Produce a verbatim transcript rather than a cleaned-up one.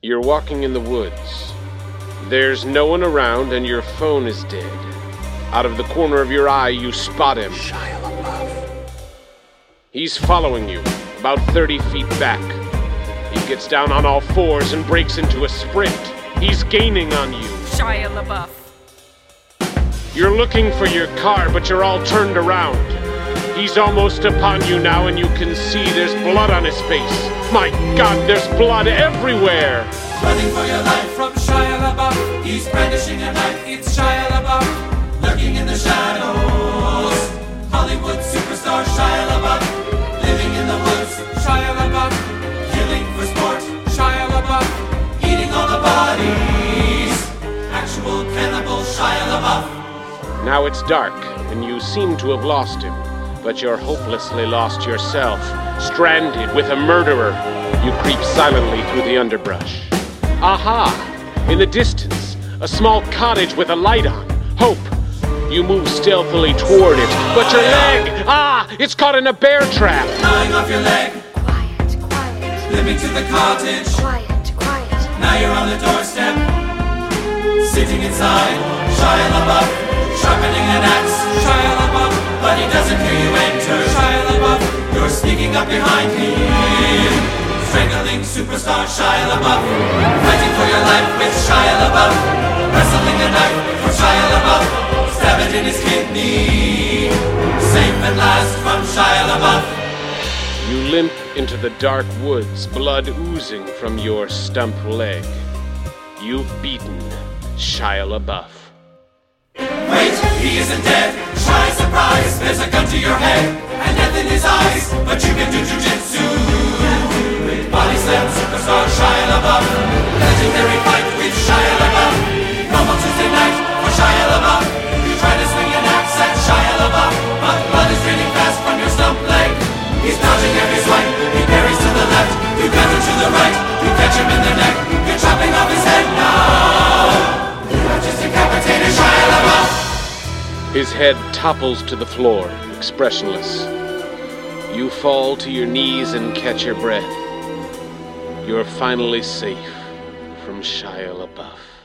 You're walking in the woods. There's no one around and your phone is dead. Out of the corner of your eye, you spot him. Shia LaBeouf. He's following you, about thirty feet back. He gets down on all fours and breaks into a sprint. He's gaining on you. Shia LaBeouf. You're looking for your car, but you're all turned around. He's almost upon you now, and you can see there's blood on his face. My God, there's blood everywhere! Running for your life from Shia LaBeouf. He's brandishing a knife, it's Shia LaBeouf. Lurking in the shadows. Hollywood superstar Shia LaBeouf. Living in the woods, Shia LaBeouf. Killing for sport, Shia LaBeouf. Eating all the bodies. Actual cannibal Shia LaBeouf. Now it's dark, and you seem to have lost him. But you're hopelessly lost yourself, stranded with a murderer. You creep silently through the underbrush. Aha! In the distance, a small cottage with a light on. Hope. You move stealthily toward it, but your leg! Ah! It's caught in a bear trap! Gnawing off your leg. Quiet, quiet. Limping to the cottage. Quiet, quiet. Now you're on the doorstep. Sitting inside, Shia LaBeouf. Sharpening an axe, Shia LaBeouf. But he doesn't hear you enter, Shia LaBeouf. You're sneaking up behind him. Strangling superstar Shia LaBeouf. Fighting for your life with Shia LaBeouf. Wrestling a knife for Shia LaBeouf. Stab it in his kidney. Safe at last from Shia LaBeouf. You limp into the dark woods, blood oozing from your stump leg. You've beaten Shia LaBeouf. Wait, he isn't dead. Shy surprise, there's a gun to your head and death in his eyes, but you can do jujitsu. Body slam superstar Shia LaBeouf. Legendary fight with Shia LaBeouf. Normal Tuesday night for Shia LaBeouf. You try to swing an axe at Shia LaBeouf, but blood is draining fast from your stump leg. He's dodging every swipe. He parries to the left. You cut him to the right. You catch him in the neck. You're chopping off his head now. Just decapitated Shia LaBeouf. His head topples to the floor, expressionless. You fall to your knees and catch your breath. You're finally safe from Shia LaBeouf.